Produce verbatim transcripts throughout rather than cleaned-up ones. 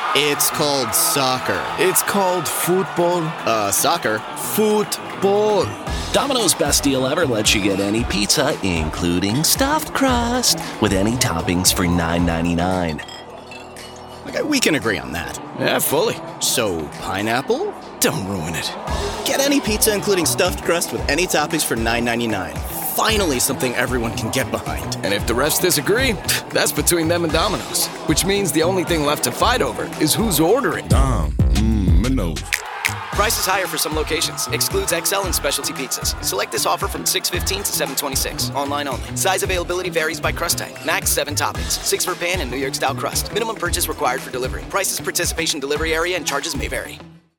It's called soccer. It's called football. Uh, soccer. Football. Domino's Best Deal Ever lets you get any pizza, including stuffed crust, with any toppings for nine ninety-nine. Okay, we can agree on that. Yeah, fully. So, pineapple? Don't ruin it. Get any pizza, including stuffed crust, with any toppings for nine ninety-nine. Finally, something everyone can get behind. And if the rest disagree, that's between them and Domino's. Which means the only thing left to fight over is who's ordering. Dom, mmm, Minos. Prices higher for some locations. Excludes X L and specialty pizzas. Select this offer from six fifteen to seven twenty-six. Online only. Size availability varies by crust type. Max seven toppings. Six for pan and New York style crust. Minimum purchase required for delivery. Prices, participation, delivery area, and charges may vary.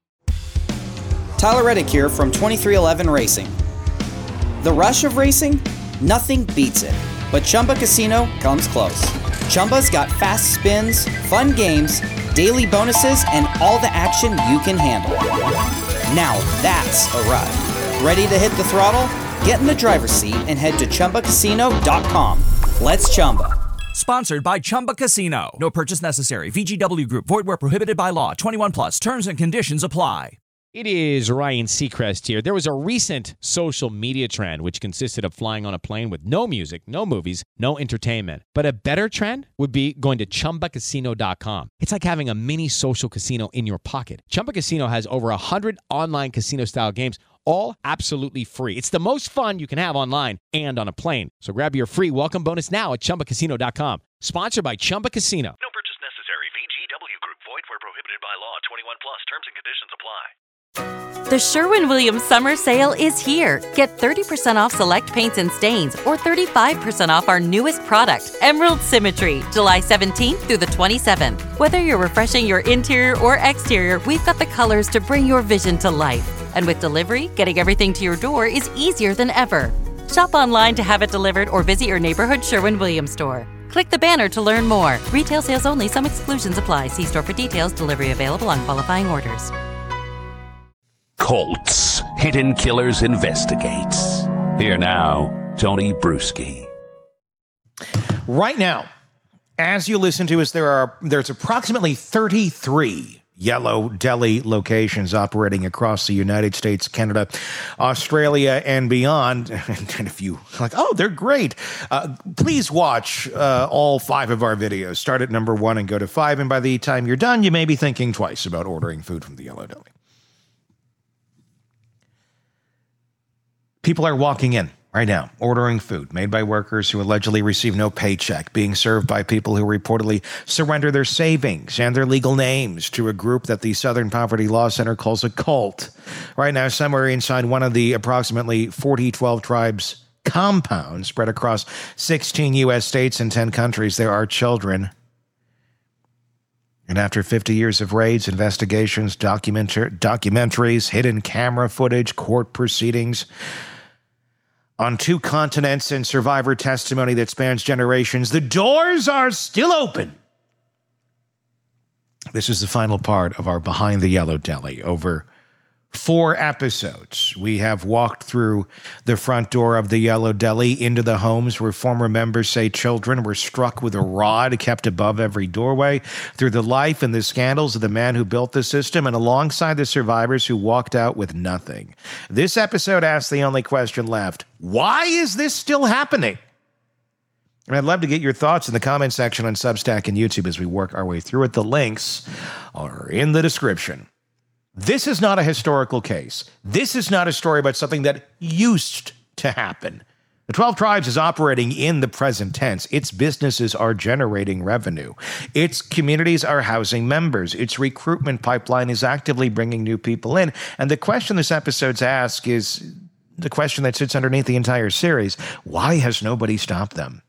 Tyler Reddick here from twenty-three eleven Racing. The rush of racing? Nothing beats it. But Chumba Casino comes close. Chumba's got fast spins, fun games, daily bonuses, and all the action you can handle. Now that's a ride. Ready to hit the throttle? Get in the driver's seat and head to Chumba Casino dot com. Let's Chumba. Sponsored by Chumba Casino. No purchase necessary. V G W Group. Void where prohibited by law. twenty-one plus. Terms and conditions apply. It is Ryan Seacrest here. There was a recent social media trend which consisted of flying on a plane with no music, no movies, no entertainment. But a better trend would be going to Chumba Casino dot com. It's like having a mini social casino in your pocket. Chumba Casino has over one hundred online casino-style games, all absolutely free. It's the most fun you can have online and on a plane. So grab your free welcome bonus now at Chumba Casino dot com. Sponsored by Chumba Casino. No purchase necessary. V G W Group. Void where prohibited by law. twenty-one plus. Terms and conditions apply. The Sherwin-Williams Summer Sale is here. Get thirty percent off select paints and stains or thirty-five percent off our newest product, Emerald Symmetry, July seventeenth through the twenty-seventh. Whether you're refreshing your interior or exterior, we've got the colors to bring your vision to life. And with delivery, getting everything to your door is easier than ever. Shop online to have it delivered or visit your neighborhood Sherwin-Williams store. Click the banner to learn more. Retail sales only. Some exclusions apply. See store for details. Delivery available on qualifying orders. Colts. Hidden Killers investigates. Here now, Tony Bruschi. Right now, as you listen to us, there are there's approximately thirty-three Yellow Deli locations operating across the United States, Canada, Australia, and beyond. And if you like, oh, they're great. Uh, please watch uh, all five of our videos. Start at number one and go to five. And by the time you're done, you may be thinking twice about ordering food from the Yellow Deli. People are walking in right now, ordering food made by workers who allegedly receive no paycheck, being served by people who reportedly surrender their savings and their legal names to a group that the Southern Poverty Law Center calls a cult. Right now, somewhere inside one of the approximately forty twelve Tribes compounds spread across sixteen U S states and ten countries, there are children. And after fifty years of raids, investigations, documentar- documentaries, hidden camera footage, court proceedings, on two continents and survivor testimony that spans generations, the doors are still open. This is the final part of our Behind the Yellow Deli. Over four episodes, we have walked through the front door of the Yellow Deli into the homes where former members say children were struck with a rod kept above every doorway, through the life and the scandals of the man who built the system, and alongside the survivors who walked out with nothing. This episode asks the only question left: why is this still happening? And I'd love to get your thoughts in the comment section on Substack and YouTube as we work our way through it. The links are in the description. This is not a historical case. This is not a story about something that used to happen. The twelve Tribes is operating in the present tense. Its businesses are generating revenue. Its communities are housing members. Its recruitment pipeline is actively bringing new people in. And the question this episode's ask is the question that sits underneath the entire series: why has nobody stopped them?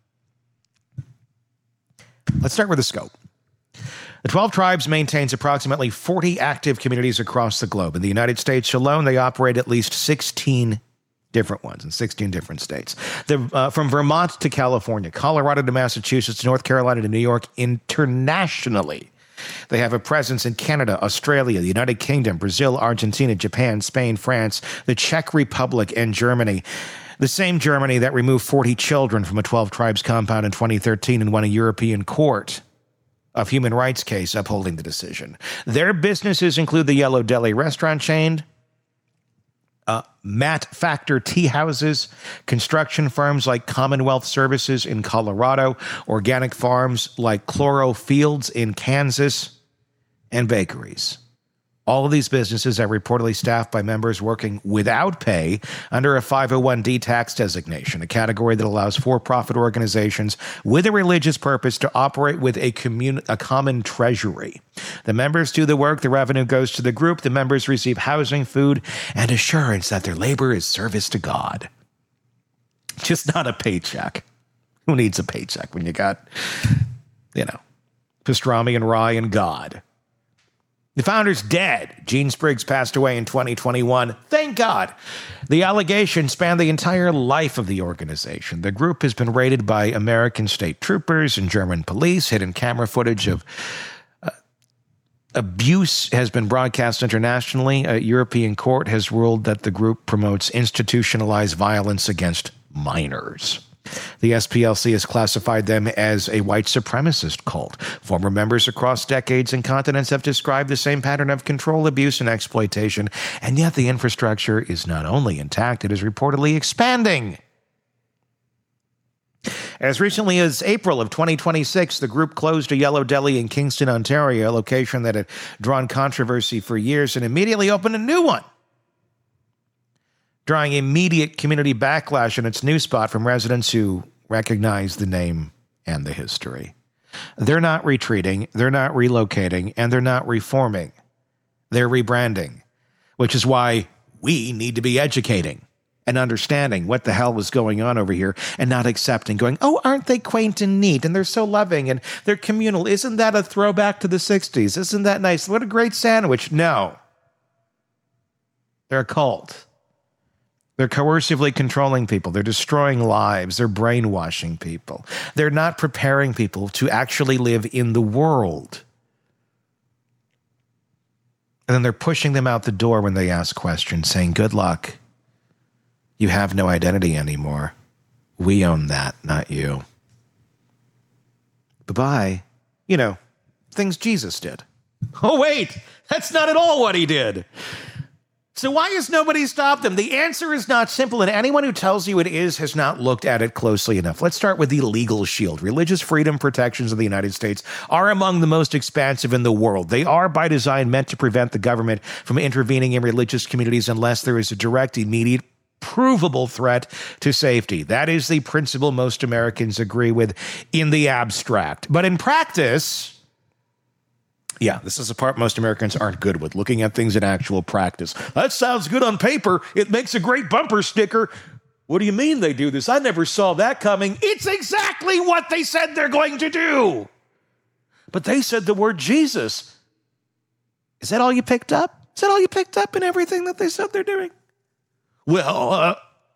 Let's start with the scope. The twelve Tribes maintains approximately forty active communities across the globe. In the United States alone, they operate at least sixteen different ones in sixteen different states. The, uh, from Vermont to California, Colorado to Massachusetts, North Carolina to New York, internationally. They have a presence in Canada, Australia, the United Kingdom, Brazil, Argentina, Japan, Spain, France, the Czech Republic, and Germany. The same Germany that removed forty children from a twelve Tribes compound in twenty thirteen and won a European court. of human rights case upholding the decision. Their businesses include the Yellow Deli restaurant chain, uh, Matt Factor tea houses, construction firms like Commonwealth Services in Colorado, organic farms like Chloro Fields in Kansas, and bakeries. All of these businesses are reportedly staffed by members working without pay under a five oh one d tax designation, a category that allows for-profit organizations with a religious purpose to operate with a, commun- a common treasury. The members do the work, the revenue goes to the group, the members receive housing, food, and assurance that their labor is service to God. Just not a paycheck. Who needs a paycheck when you got, you know, pastrami and rye and God? The founder's dead. Gene Spriggs passed away in twenty twenty-one. Thank God. The allegations span the entire life of the organization. The group has been raided by American state troopers and German police. Hidden camera footage of uh, abuse has been broadcast internationally. A European court has ruled that the group promotes institutionalized violence against minors. The S P L C has classified them as a white supremacist cult. Former members across decades and continents have described the same pattern of control, abuse, and exploitation, and yet the infrastructure is not only intact, it is reportedly expanding. As recently as April of twenty twenty-six, the group closed a Yellow Deli in Kingston, Ontario, a location that had drawn controversy for years, and immediately opened a new one, drawing immediate community backlash in its new spot from residents who recognize the name and the history. They're not retreating, they're not relocating, and they're not reforming. They're rebranding, which is why we need to be educating and understanding what the hell was going on over here and not accepting, going, oh, aren't they quaint and neat, and they're so loving, and they're communal. Isn't that a throwback to the sixties? Isn't that nice? What a great sandwich. No. They're a cult. They're coercively controlling people. They're destroying lives. They're brainwashing people. They're not preparing people to actually live in the world. And then they're pushing them out the door when they ask questions, saying, good luck. You have no identity anymore. We own that, not you. Bye-bye. You know, things Jesus did. Oh, wait, that's not at all what he did. So why has nobody stopped them? The answer is not simple, and anyone who tells you it is has not looked at it closely enough. Let's start with the legal shield. Religious freedom protections of the United States are among the most expansive in the world. They are, by design, meant to prevent the government from intervening in religious communities unless there is a direct, immediate, provable threat to safety. That is the principle most Americans agree with in the abstract. But in practice, yeah, this is the part most Americans aren't good with, looking at things in actual practice. That sounds good on paper. It makes a great bumper sticker. What do you mean they do this? I never saw that coming. It's exactly what they said they're going to do. But they said the word Jesus. Is that all you picked up? Is that all you picked up in everything that they said they're doing? Well, uh,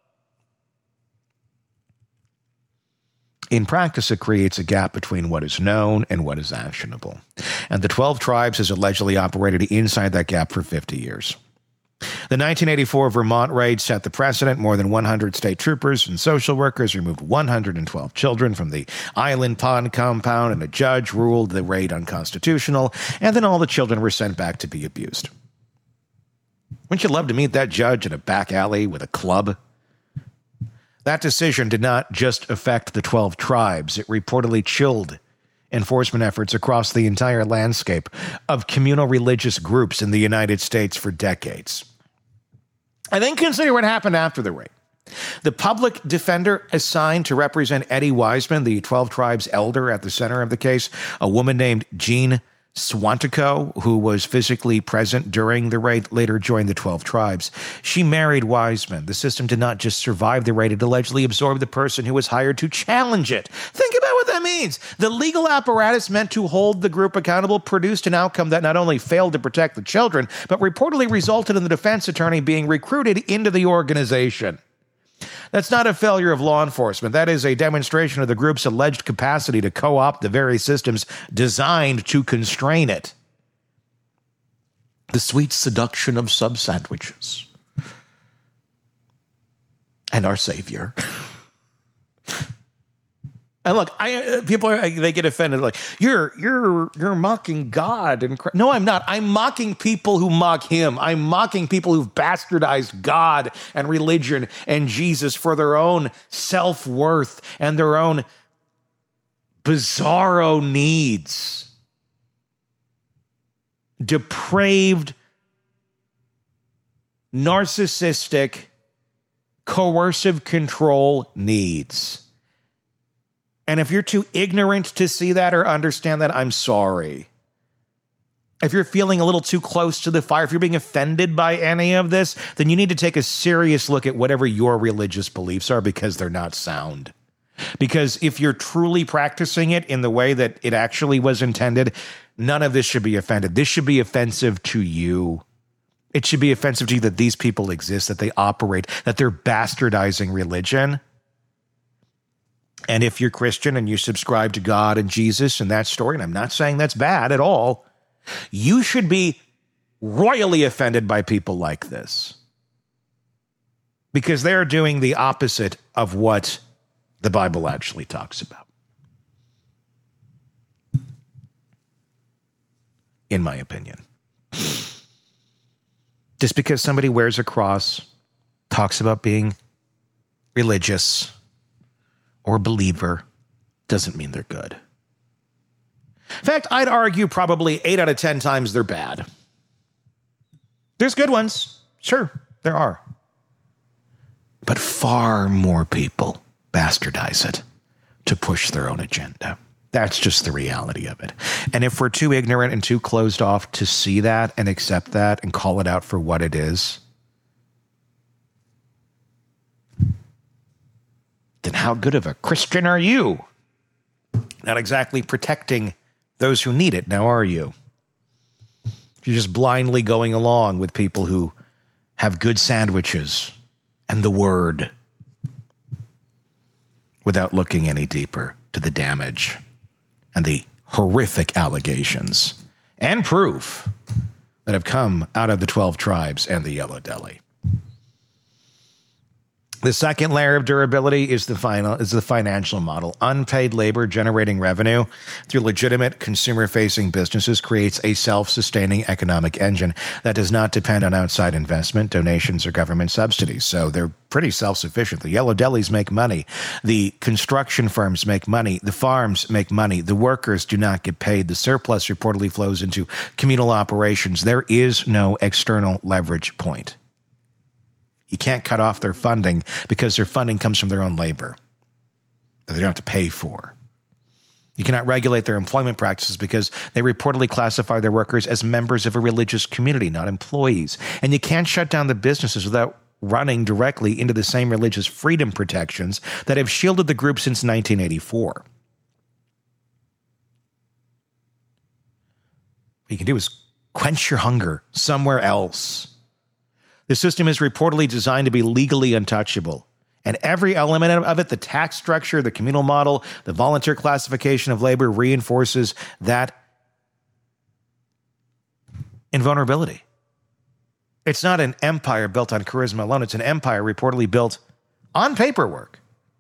in practice, it creates a gap between what is known and what is actionable. And the twelve Tribes has allegedly operated inside that gap for fifty years. The nineteen eighty-four Vermont raid set the precedent. More than one hundred state troopers and social workers removed one hundred twelve children from the Island Pond compound, and a judge ruled the raid unconstitutional, and then all the children were sent back to be abused. Wouldn't you love to meet that judge in a back alley with a club? That decision did not just affect the twelve tribes. It reportedly chilled enforcement efforts across the entire landscape of communal religious groups in the United States for decades. And then consider what happened after the raid. The public defender assigned to represent Eddie Wiseman, the twelve tribes elder at the center of the case, a woman named Jean Swantiko, who was physically present during the raid, later joined the twelve tribes. She married Wiseman. The system did not just survive the raid, it allegedly absorbed the person who was hired to challenge it. Think about what that means. The legal apparatus meant to hold the group accountable produced an outcome that not only failed to protect the children, but reportedly resulted in the defense attorney being recruited into the organization. That's not a failure of law enforcement. That is a demonstration of the group's alleged capacity to co-opt the very systems designed to constrain it. The sweet seduction of sub sandwiches. And our savior. And look, I people are, they get offended like you're you're you're mocking God and Christ. No, I'm not. I'm mocking people who mock him. I'm mocking people who've bastardized God and religion and Jesus for their own self-worth and their own bizarro needs. Depraved, narcissistic, coercive control needs. And if you're too ignorant to see that or understand that, I'm sorry. If you're feeling a little too close to the fire, if you're being offended by any of this, then you need to take a serious look at whatever your religious beliefs are, because they're not sound. Because if you're truly practicing it in the way that it actually was intended, none of this should be offended. This should be offensive to you. It should be offensive to you that these people exist, that they operate, that they're bastardizing religion. And if you're Christian and you subscribe to God and Jesus and that story, and I'm not saying that's bad at all, you should be royally offended by people like this. Because they're doing the opposite of what the Bible actually talks about. In my opinion. Just because somebody wears a cross, talks about being religious or believer, doesn't mean they're good. In fact, I'd argue probably eight out of ten times they're bad. There's good ones. Sure, there are. But far more people bastardize it to push their own agenda. That's just the reality of it. And if we're too ignorant and too closed off to see that and accept that and call it out for what it is, then how good of a Christian are you? Not exactly protecting those who need it, now are you? You're just blindly going along with people who have good sandwiches and the word without looking any deeper to the damage and the horrific allegations and proof that have come out of the twelve tribes and the Yellow Deli. The second layer of durability is the final is the financial model. Unpaid labor generating revenue through legitimate consumer-facing businesses creates a self-sustaining economic engine that does not depend on outside investment, donations, or government subsidies. So they're pretty self-sufficient. The Yellow Delis make money. The construction firms make money. The farms make money. The workers do not get paid. The surplus reportedly flows into communal operations. There is no external leverage point. You can't cut off their funding because their funding comes from their own labor that they don't have to pay for. You cannot regulate their employment practices because they reportedly classify their workers as members of a religious community, not employees. And you can't shut down the businesses without running directly into the same religious freedom protections that have shielded the group since nineteen eighty-four. What you can do is quench your hunger somewhere else. The system is reportedly designed to be legally untouchable. And every element of it, the tax structure, the communal model, the volunteer classification of labor, reinforces that invulnerability. It's not an empire built on charisma alone. It's an empire reportedly built on paperwork.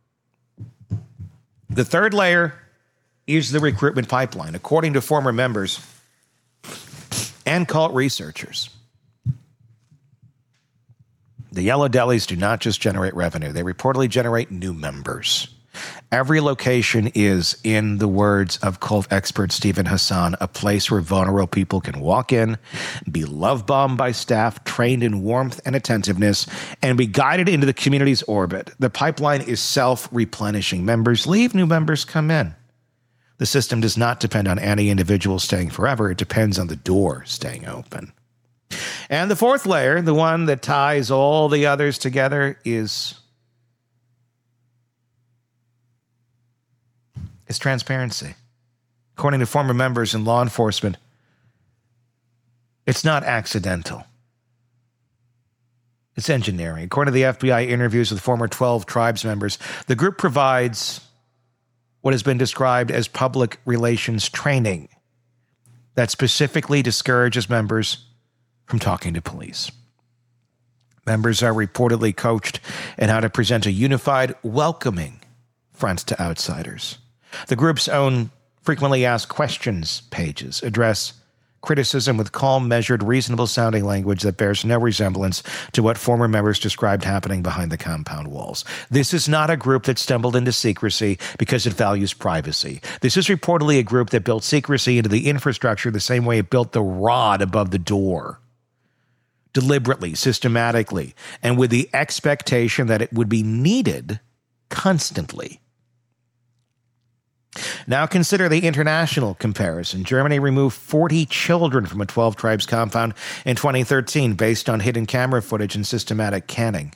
The third layer is the recruitment pipeline. According to former members and cult researchers, the Yellow Delis do not just generate revenue. They reportedly generate new members. Every location is, in the words of cult expert Stephen Hassan, a place where vulnerable people can walk in, be love-bombed by staff, trained in warmth and attentiveness, and be guided into the community's orbit. The pipeline is self-replenishing. Members leave, new members come in. The system does not depend on any individual staying forever. It depends on the door staying open. And the fourth layer, the one that ties all the others together, is, is transparency. According to former members in law enforcement, it's not accidental. It's engineering. According to the F B I interviews with former twelve tribes members, the group provides what has been described as public relations training that specifically discourages members from talking to police. Members are reportedly coached in how to present a unified, welcoming front to outsiders. The group's own frequently asked questions pages address criticism with calm, measured, reasonable-sounding language that bears no resemblance to what former members described happening behind the compound walls. This is not a group that stumbled into secrecy because it values privacy. This is reportedly a group that built secrecy into the infrastructure the same way it built the rod above the door. Deliberately, systematically, and with the expectation that it would be needed constantly. Now consider the international comparison. Germany removed forty children from a twelve tribes compound in twenty thirteen based on hidden camera footage and systematic canning.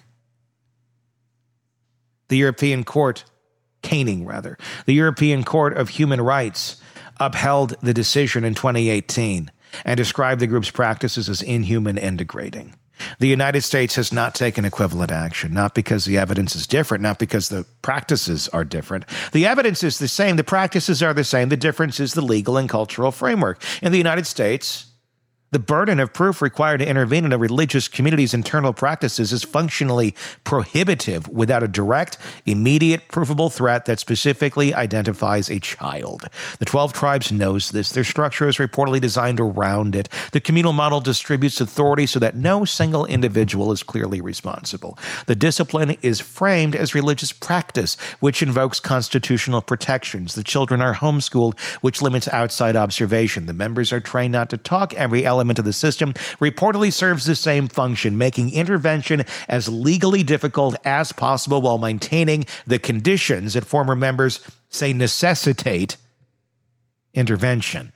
The European Court, caning rather, the European Court of Human Rights upheld the decision in twenty eighteen and described the group's practices as inhuman and degrading. The United States has not taken equivalent action, not because the evidence is different, not because the practices are different. The evidence is the same, the practices are the same, the difference is the legal and cultural framework. In the United States, the burden of proof required to intervene in a religious community's internal practices is functionally prohibitive without a direct, immediate, provable threat that specifically identifies a child. The twelve tribes knows this. Their structure is reportedly designed around it. The communal model distributes authority so that no single individual is clearly responsible. The discipline is framed as religious practice, which invokes constitutional protections. The children are homeschooled, which limits outside observation. The members are trained not to talk. Every element of the system reportedly serves the same function, making intervention as legally difficult as possible while maintaining the conditions that former members say necessitate intervention.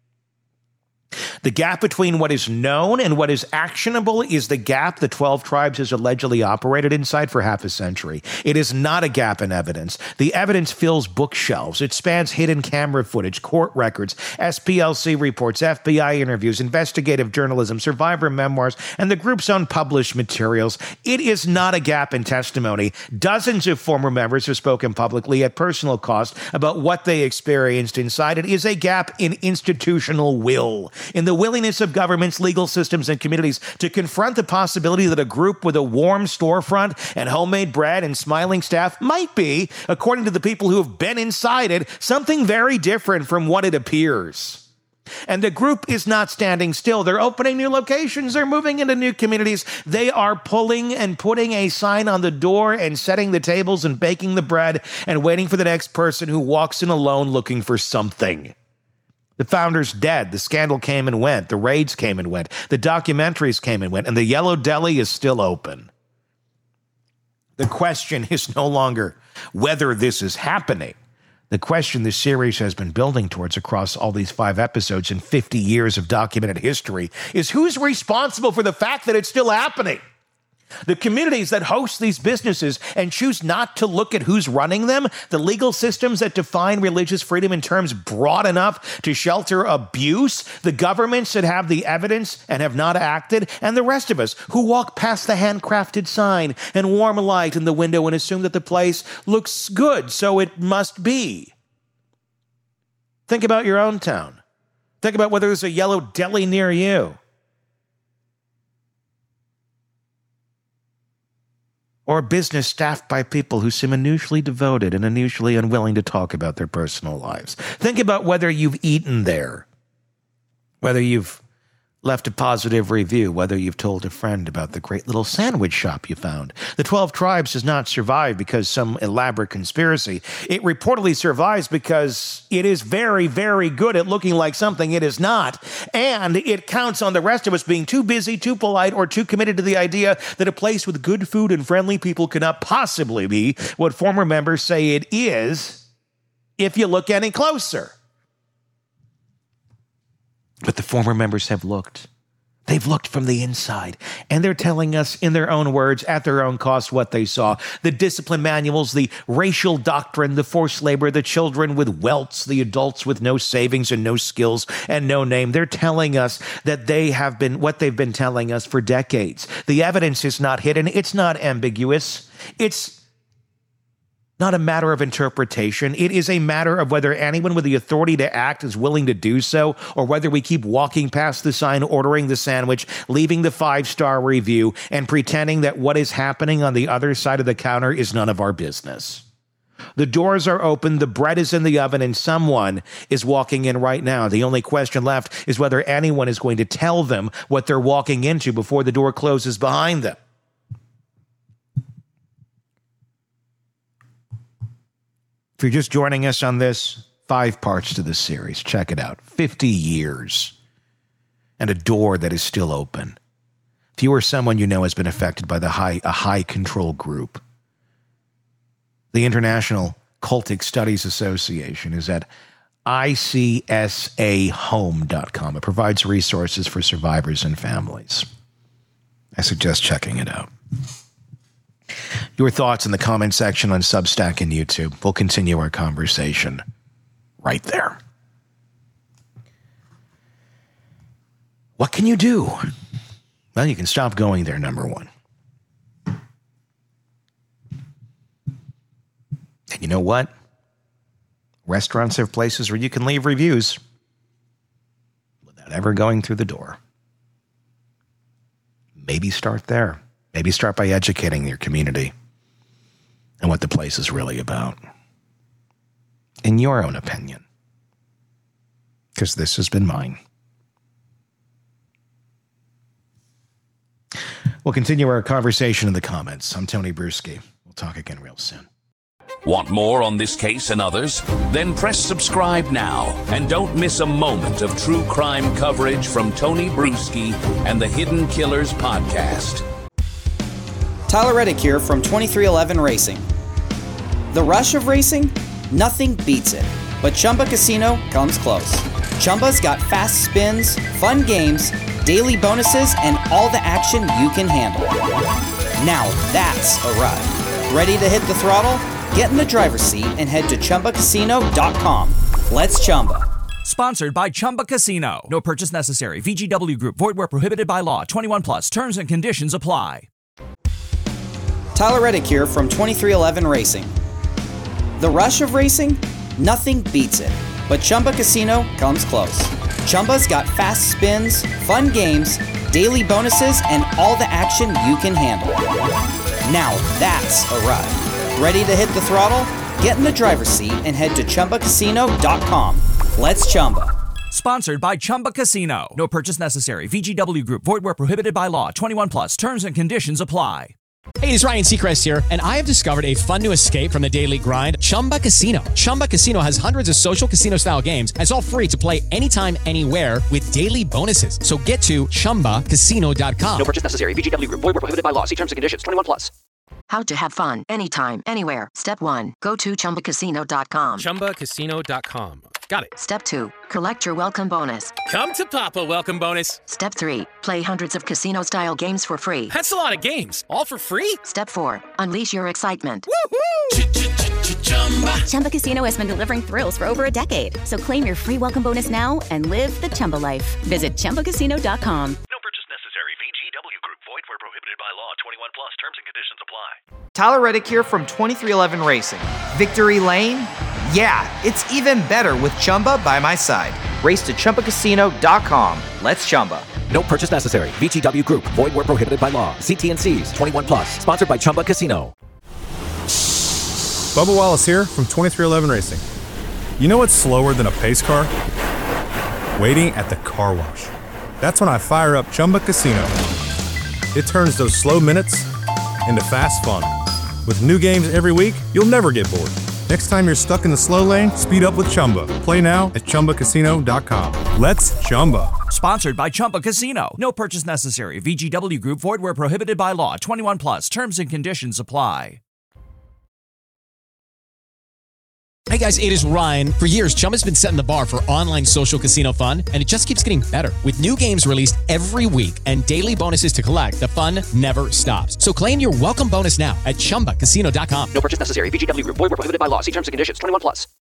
The gap between what is known and what is actionable is the gap the twelve tribes has allegedly operated inside for half a century. It is not a gap in evidence. The evidence fills bookshelves. It spans hidden camera footage, court records, S P L C reports, F B I interviews, investigative journalism, survivor memoirs, and the group's own published materials. It is not a gap in testimony. Dozens of former members have spoken publicly at personal cost about what they experienced inside. It is a gap in institutional will, in the willingness of governments, legal systems, and communities to confront the possibility that a group with a warm storefront and homemade bread and smiling staff might be, according to the people who have been inside it, something very different from what it appears. And the group is not standing still. They're opening new locations. They're moving into new communities. They are pulling and putting a sign on the door and setting the tables and baking the bread and waiting for the next person who walks in alone looking for something. The founder's dead. The scandal came and went. The raids came and went. The documentaries came and went. And the Yellow Deli is still open. The question is no longer whether this is happening. The question this series has been building towards across all these five episodes and fifty years of documented history is who's responsible for the fact that it's still happening? The communities that host these businesses and choose not to look at who's running them, the legal systems that define religious freedom in terms broad enough to shelter abuse, the governments that have the evidence and have not acted, and the rest of us who walk past the handcrafted sign and warm light in the window and assume that the place looks good, so it must be. Think about your own town. Think about whether there's a Yellow Deli near you. Or a business staffed by people who seem unusually devoted and unusually unwilling to talk about their personal lives. Think about whether you've eaten there, whether you've left a positive review, whether you've told a friend about the great little sandwich shop you found. The twelve tribes does not survive because some elaborate conspiracy. It reportedly survives because it is very, very good at looking like something it is not. And it counts on the rest of us being too busy, too polite, or too committed to the idea that a place with good food and friendly people cannot possibly be what former members say it is if you look any closer. But the former members have looked. They've looked from the inside, and they're telling us in their own words, at their own cost, what they saw. The discipline manuals, the racial doctrine, the forced labor, the children with welts, the adults with no savings and no skills and no name. They're telling us that they have been what they've been telling us for decades. The evidence is not hidden. It's not ambiguous. It's not a matter of interpretation. It is a matter of whether anyone with the authority to act is willing to do so, or whether we keep walking past the sign, ordering the sandwich, leaving the five-star review, and pretending that what is happening on the other side of the counter is none of our business. The doors are open, the bread is in the oven, and someone is walking in right now. The only question left is whether anyone is going to tell them what they're walking into before the door closes behind them. If you're just joining us on this, five parts to this series. Check it out. fifty years and a door that is still open. If you or someone you know has been affected by the high, a high control group, the International Cultic Studies Association is at I C S A home dot com. It provides resources for survivors and families. I suggest checking it out. Your thoughts in the comment section on Substack and YouTube. We'll continue our conversation right there. What can you do? Well, you can stop going there, number one. And you know what? Restaurants have places where you can leave reviews without ever going through the door. Maybe start there. Maybe start by educating your community and what the place is really about. In your own opinion. Because this has been mine. We'll continue our conversation in the comments. I'm Tony Bruschi. We'll talk again real soon. Want more on this case and others? Then press subscribe now and don't miss a moment of true crime coverage from Tony Bruschi and the Hidden Killers podcast. Tyler Reddick here from twenty-three eleven Racing. The rush of racing? Nothing beats it, but Chumba Casino comes close. Chumba's got fast spins, fun games, daily bonuses, and all the action you can handle. Now that's a ride. Ready to hit the throttle? Get in the driver's seat and head to Chumba Casino dot com. Let's Chumba. Sponsored by Chumba Casino. No purchase necessary. V G W Group. Void where prohibited by law. twenty-one plus. Terms and conditions apply. Tyler Reddick here from twenty-three eleven Racing. The rush of racing? Nothing beats it, but Chumba Casino comes close. Chumba's got fast spins, fun games, daily bonuses, and all the action you can handle. Now that's a ride. Ready to hit the throttle? Get in the driver's seat and head to Chumba Casino dot com. Let's Chumba. Sponsored by Chumba Casino. No purchase necessary. V G W Group. Void where prohibited by law. twenty-one plus. Terms and conditions apply. Hey, it's Ryan Seacrest here, and I have discovered a fun new escape from the daily grind, Chumba Casino. Chumba Casino has hundreds of social casino-style games, and it's all free to play anytime, anywhere with daily bonuses. So get to Chumba Casino dot com. No purchase necessary. V G W Group. Void where prohibited by law. See terms and conditions. twenty-one plus. How to have fun anytime, anywhere. Step one, go to Chumba Casino dot com. Chumba Casino dot com. Got it. Step two, collect your welcome bonus. Come to Papa welcome bonus. Step three, play hundreds of casino-style games for free. That's a lot of games. All for free? Step four, unleash your excitement. Chumba. Chumba Casino has been delivering thrills for over a decade. So claim your free welcome bonus now and live the Chumba life. Visit Chumba Casino dot com. No purchase necessary. V G W Group. Void where prohibited by law. twenty-one plus. Terms and conditions apply. Tyler Reddick here from twenty-three eleven Racing. Victory Lane? Yeah, it's even better with Chumba by my side. Race to Chumba Casino dot com. Let's Chumba. No purchase necessary. V G W Group. Void where prohibited by law. See T and C's. twenty-one plus. Sponsored by Chumba Casino. Bubba Wallace here from twenty-three eleven Racing. You know what's slower than a pace car? Waiting at the car wash. That's when I fire up Chumba Casino. It turns those slow minutes into fast fun. With new games every week, you'll never get bored. Next time you're stuck in the slow lane, speed up with Chumba. Play now at Chumba Casino dot com. Let's Chumba. Sponsored by Chumba Casino. No purchase necessary. V G W Group. Void where prohibited by law. twenty-one plus. Terms and conditions apply. Hey guys, it is Ryan. For years, Chumba's been setting the bar for online social casino fun, and it just keeps getting better. With new games released every week and daily bonuses to collect, the fun never stops. So claim your welcome bonus now at Chumba Casino dot com. No purchase necessary. V G W Group. Void where prohibited by law. See terms and conditions. twenty-one plus.